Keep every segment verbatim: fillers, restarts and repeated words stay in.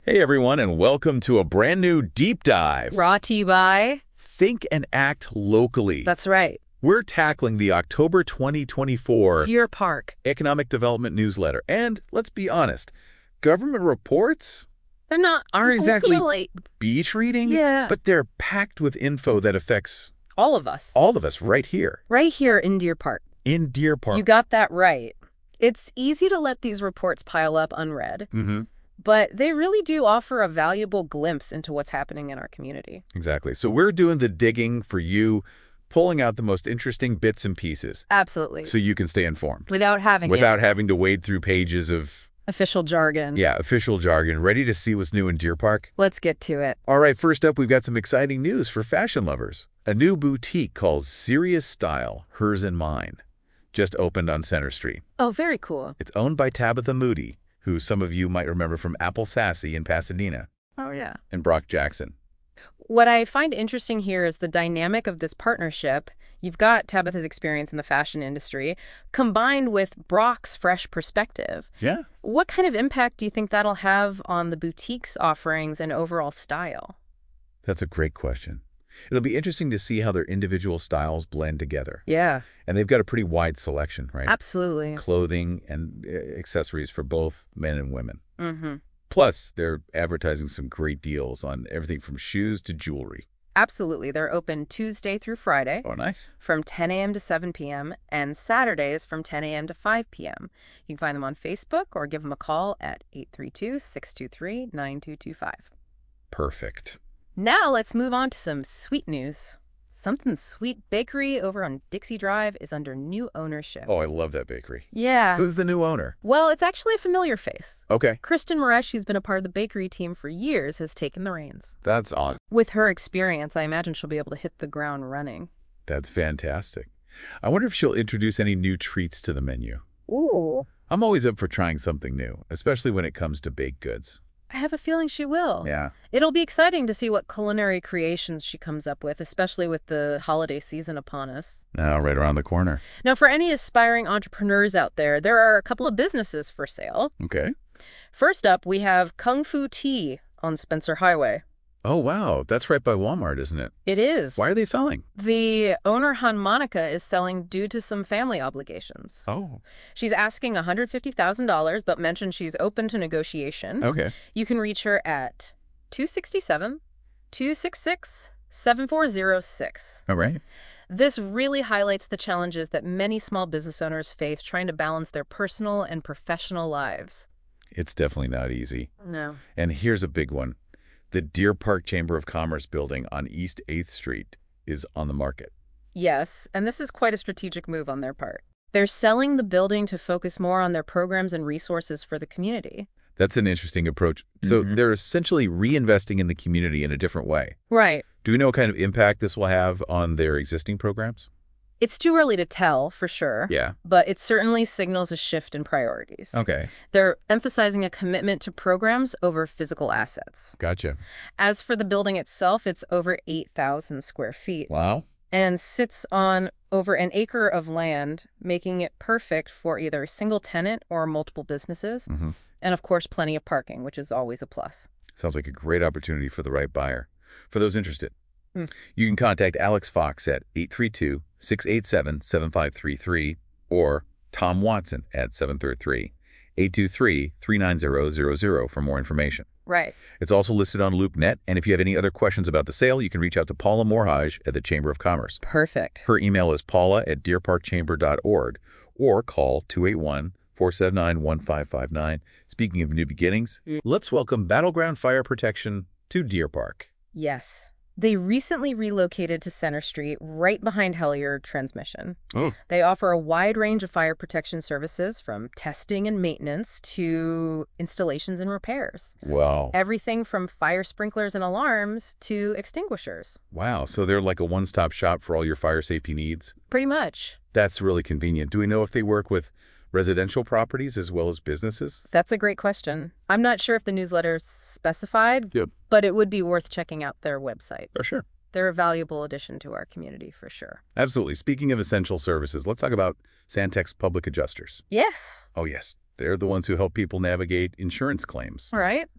Hey everyone, and welcome to a brand new deep dive. Brought to you by Think and Act Locally. That's right. We're tackling the October twenty twenty-four Deer Park Economic Development Newsletter. And let's be honest, government reports They're not aren't exactly really beach reading, Yeah. but they're packed with info that affects all of us. all of us right here Right here in Deer Park. in Deer Park. You got that right. It's easy to let these reports pile up unread, Mm-hmm. but they really do offer a valuable glimpse into what's happening in our community. Exactly. So we're doing the digging for you, pulling out the most interesting bits and pieces Absolutely. so you can stay informed Without having without it. having to wade through pages of Official jargon. Yeah, official jargon. Ready to see what's new in Deer Park? Let's get to it. All right, first up, we've got some exciting news for fashion lovers. A new boutique called Serious Style, Hers and Mine, just opened on Center Street. Oh, very cool. It's owned by Tabitha Moody, who some of you might remember from Apple Sassy in Pasadena, Oh, yeah. and Brock Jackson. What I find interesting here is the dynamic of this partnership. You've got Tabitha's experience in the fashion industry, combined with Brock's fresh perspective. Yeah. What kind of impact do you think that'll have on the boutique's offerings and overall style? That's a great question. It'll be interesting to see how their individual styles blend together. Yeah, And they've got a pretty wide selection, right? absolutely. Clothing and uh, accessories for both men and women. Mm-hmm. Plus, they're advertising some great deals on everything from shoes to jewelry. Absolutely. They're open Tuesday through Friday Oh, nice. from ten a m to seven p m and Saturdays from ten a m to five p m You can find them on Facebook or give them a call at eight three two, six two three, nine two two five. Perfect. Now let's move on to some sweet news. Something Sweet Bakery over on Dixie Drive is under new ownership. Oh, I love that bakery. Yeah. Who's the new owner? Well, it's actually a familiar face. Okay. Kristen Moresh, who's been a part of the bakery team for years, has taken the reins. That's awesome. With her experience, I imagine she'll be able to hit the ground running. That's fantastic. I wonder if she'll introduce any new treats to the menu. Ooh. I'm always up for trying something new, especially when it comes to baked goods. I have a feeling she will. Yeah. It'll be exciting to see what culinary creations she comes up with, especially with the holiday season upon us. Now, right around the corner. Now, for any aspiring entrepreneurs out there, there are a couple of businesses for sale. Okay. First up, we have Kung Fu Tea on Spencer Highway. Oh, wow. That's right by Walmart, isn't it? It is. Why are they selling? The owner, Han Monica, is selling due to some family obligations. Oh. She's asking one hundred fifty thousand dollars, but mentioned she's open to negotiation. Okay. You can reach her at two six seven, two six six, seven four zero six. All right. This really highlights the challenges that many small business owners face trying to balance their personal and professional lives. It's definitely not easy. No. And here's a big one. The Deer Park Chamber of Commerce building on East eighth Street is on the market. Yes, and this is quite a strategic move on their part. They're selling the building to focus more on their programs and resources for the community. That's an interesting approach. So Mhm. they're essentially reinvesting in the community in a different way. Right. Do we know what kind of impact this will have on their existing programs? It's too early to tell, for sure. Yeah. But it certainly signals a shift in priorities. Okay. They're emphasizing a commitment to programs over physical assets. Gotcha. As for the building itself, it's over eight thousand square feet Wow. and sits on over an acre of land, making it perfect for either a single tenant or multiple businesses. Mm-hmm. And of course, plenty of parking, which is always a plus. Sounds like a great opportunity for the right buyer. For those interested, Hmm. you can contact Alex Fox at eight three two, six eight seven, seven five three three or Tom Watson at seven three three, eight two three, three nine zero zero zero for more information. Right. It's also listed on LoopNet, and if you have any other questions about the sale, you can reach out to Paula Morhage at the Chamber of Commerce. Perfect. Her email is paula at deer park chamber dot org or call two eight one, four seven nine, one five five nine. Speaking of new beginnings, Mm. let's welcome Battleground Fire Protection to Deer Park. Yes. They recently relocated to Center Street, right behind Hellier Transmission. Oh. They offer a wide range of fire protection services, from testing and maintenance to installations and repairs. Wow. Everything from fire sprinklers and alarms to extinguishers. Wow. So they're like a one-stop shop for all your fire safety needs. Pretty much. That's really convenient. Do we know if they work with residential properties as well as businesses? That's a great question. I'm not sure if the newsletter's specified, Yep. but it would be worth checking out their website. For sure. They're a valuable addition to our community, for sure. Absolutely. Speaking of essential services, let's talk about Santex Public Adjusters. Yes. Oh, yes. They're the ones who help people navigate insurance claims. All right.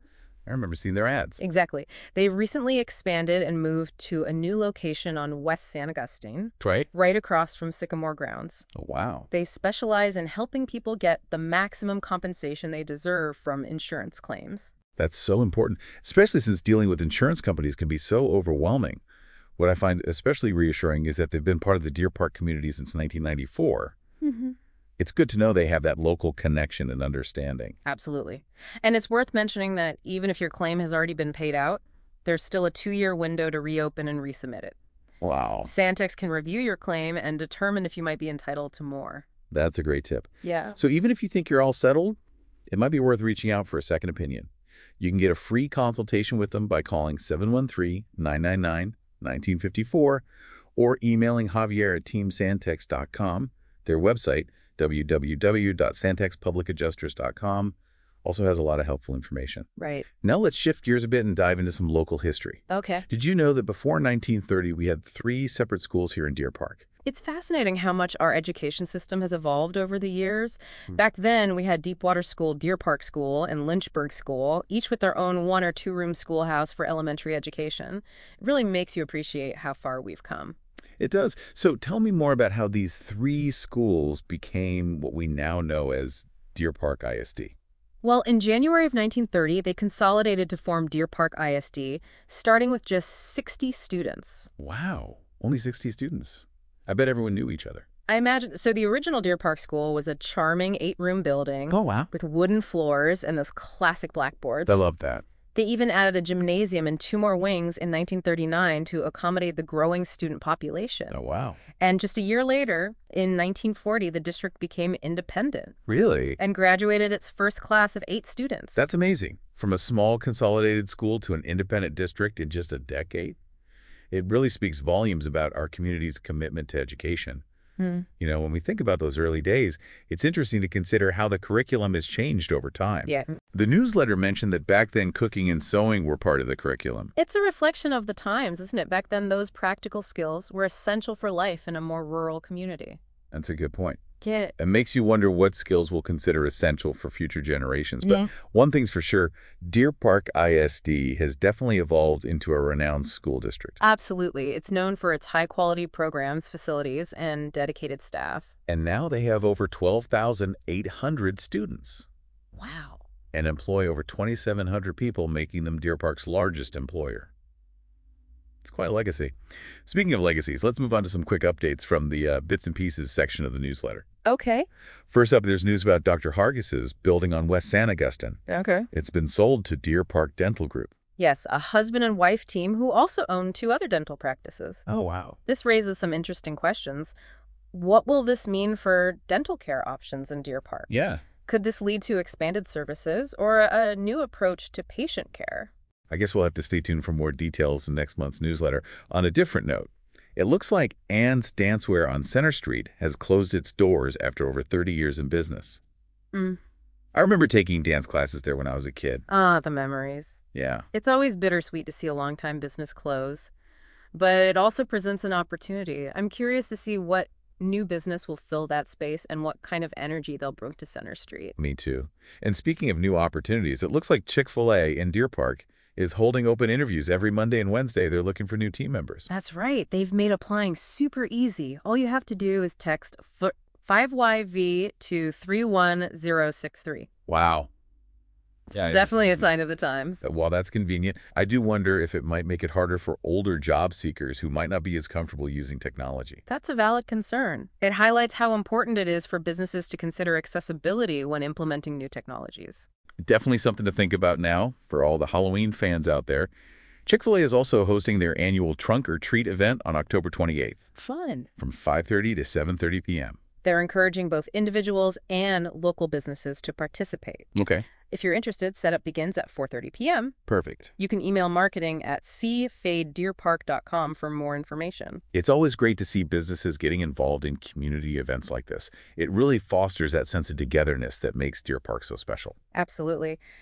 I remember seeing their ads. Exactly. They recently expanded and moved to a new location on West San Augustine, Right? right across from Sycamore Grounds. Oh, wow. They specialize in helping people get the maximum compensation they deserve from insurance claims. That's so important, especially since dealing with insurance companies can be so overwhelming. What I find especially reassuring is that they've been part of the Deer Park community since nineteen ninety-four. Mm-hmm. It's good to know they have that local connection and understanding. Absolutely. And it's worth mentioning that even if your claim has already been paid out, there's still a two-year window to reopen and resubmit it. Wow. Santex can review your claim and determine if you might be entitled to more. That's a great tip. Yeah. So even if you think you're all settled, it might be worth reaching out for a second opinion. You can get a free consultation with them by calling seven one three, nine nine nine, one nine five four or emailing Javier at team santex dot com. Their website, w w w dot santex public adjusters dot com, also has a lot of helpful information. Right. Now let's shift gears a bit and dive into some local history. Okay. Did you know that before nineteen thirty, we had three separate schools here in Deer Park? It's fascinating how much our education system has evolved over the years. Back then, we had Deepwater School, Deer Park School, and Lynchburg School, each with their own one- or two-room schoolhouse for elementary education. It really makes you appreciate how far we've come. It does. So tell me more about how these three schools became what we now know as Deer Park I S D. Well, in January of nineteen thirty, they consolidated to form Deer Park I S D, starting with just sixty students. Wow. Only sixty students. I bet everyone knew each other. I imagine, so the original Deer Park School was a charming eight-room building Oh, wow. with wooden floors and those classic blackboards. I love that. They even added a gymnasium and two more wings in nineteen thirty-nine to accommodate the growing student population. Oh, wow. And just a year later, in nineteen forty, the district became independent Really? and graduated its first class of eight students. That's amazing. From a small consolidated school to an independent district in just a decade. It really speaks volumes about our community's commitment to education. Hmm. You know, when we think about those early days, it's interesting to consider how the curriculum has changed over time. Yeah. The newsletter mentioned that back then cooking and sewing were part of the curriculum. It's a reflection of the times, isn't it? Back then, those practical skills were essential for life in a more rural community. That's a good point. Yeah. It makes you wonder what skills we'll consider essential for future generations. But Yeah. one thing's for sure, Deer Park I S D has definitely evolved into a renowned school district. Absolutely. It's known for its high-quality programs, facilities, and dedicated staff. And now they have over twelve thousand eight hundred students Wow. and employ over twenty-seven hundred people, making them Deer Park's largest employer. It's quite a legacy. Speaking of legacies, let's move on to some quick updates from the uh, bits and pieces section of the newsletter. Okay. First up, there's news about Doctor Hargis's building on West San Augustine. Okay. It's been sold to Deer Park Dental Group. Yes, a husband and wife team who also own two other dental practices. Oh, wow. This raises some interesting questions. What will this mean for dental care options in Deer Park? Yeah. Could this lead to expanded services or a new approach to patient care? I guess we'll have to stay tuned for more details in next month's newsletter. On a different note, it looks like Ann's Dancewear on Center Street has closed its doors after over thirty years in business. Mm. I remember taking dance classes there when I was a kid. Ah, the memories. Yeah. It's always bittersweet to see a longtime business close, but it also presents an opportunity. I'm curious to see what new business will fill that space and what kind of energy they'll bring to Center Street. Me too. And speaking of new opportunities, it looks like Chick-fil-A in Deer Park is holding open interviews every Monday and Wednesday. They're looking for new team members. That's right. They've made applying super easy. All you have to do is text five Y V to three one zero six three. Wow. It's Yeah, definitely a sign of the times. While that's convenient, I do wonder if it might make it harder for older job seekers who might not be as comfortable using technology. That's a valid concern. It highlights how important it is for businesses to consider accessibility when implementing new technologies. Definitely something to think about now for all the Halloween fans out there. Chick-fil-A is also hosting their annual Trunk or Treat event on October twenty-eighth Fun. from five thirty to seven thirty p m They're encouraging both individuals and local businesses to participate. Okay. If you're interested, setup begins at four thirty p m Perfect. You can email marketing at c fade deer park dot com for more information. It's always great to see businesses getting involved in community events like this. It really fosters that sense of togetherness that makes Deer Park so special. Absolutely.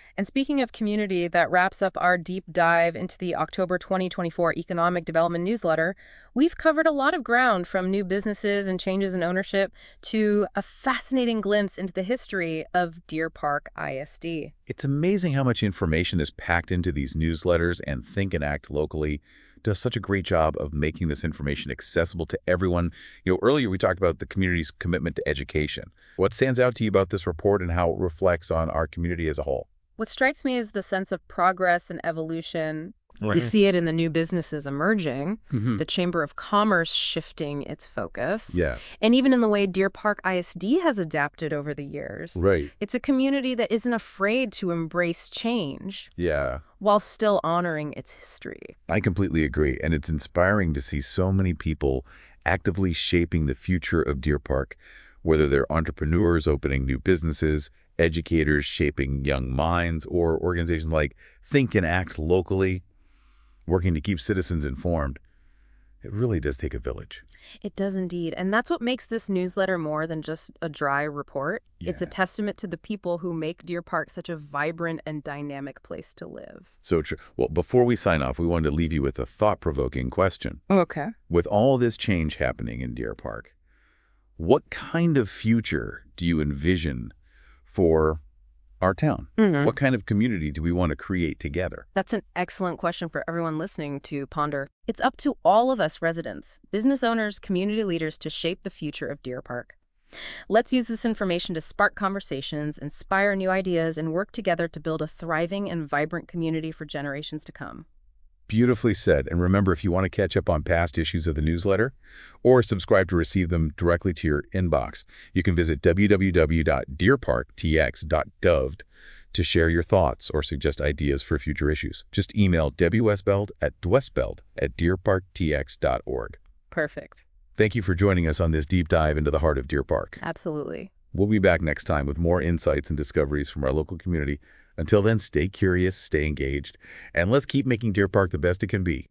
And speaking of community, that wraps up our deep dive into the October twenty twenty-four Economic Development Newsletter. We've covered a lot of ground, from new businesses and changes in ownership to a fascinating glimpse into the history of Deer Park I S D. It's amazing how much information is packed into these newsletters, and Think and Act Locally does such a great job of making this information accessible to everyone. You know, earlier we talked about the community's commitment to education. What stands out to you about this report and how it reflects on our community as a whole? What strikes me is the sense of progress and evolution. Right. We see it in the new businesses emerging, Mm-hmm. the Chamber of Commerce shifting its focus, Yeah, and even in the way Deer Park I S D has adapted over the years. right. It's a community that isn't afraid to embrace change Yeah, while still honoring its history. I completely agree. And it's inspiring to see so many people actively shaping the future of Deer Park, whether they're entrepreneurs opening new businesses, educators shaping young minds, or organizations like Think and Act Locally, working to keep citizens informed. It really does take a village. It does indeed. And that's what makes this newsletter more than just a dry report. It's a Yeah. testament to the people who make Deer Park such a vibrant and dynamic place to live. So true. Well, before we sign off, we wanted to leave you with a thought-provoking question. Okay. With all this change happening in Deer Park, what kind of future do you envision for our town? Mhm. What kind of community do we want to create together? That's an excellent question for everyone listening to ponder. It's up to all of us residents, business owners, community leaders to shape the future of Deer Park. Let's use this information to spark conversations, inspire new ideas, and work together to build a thriving and vibrant community for generations to come. Beautifully said. And remember, if you want to catch up on past issues of the newsletter or subscribe to receive them directly to your inbox, you can visit w w w dot deer park t x dot gov to share your thoughts or suggest ideas for future issues. Just email Debbie Westbeld at dwestbeld at deer park t x dot org. Perfect. Thank you for joining us on this deep dive into the heart of Deer Park. Absolutely. We'll be back next time with more insights and discoveries from our local community. Until then, stay curious, stay engaged, and let's keep making Deer Park the best it can be.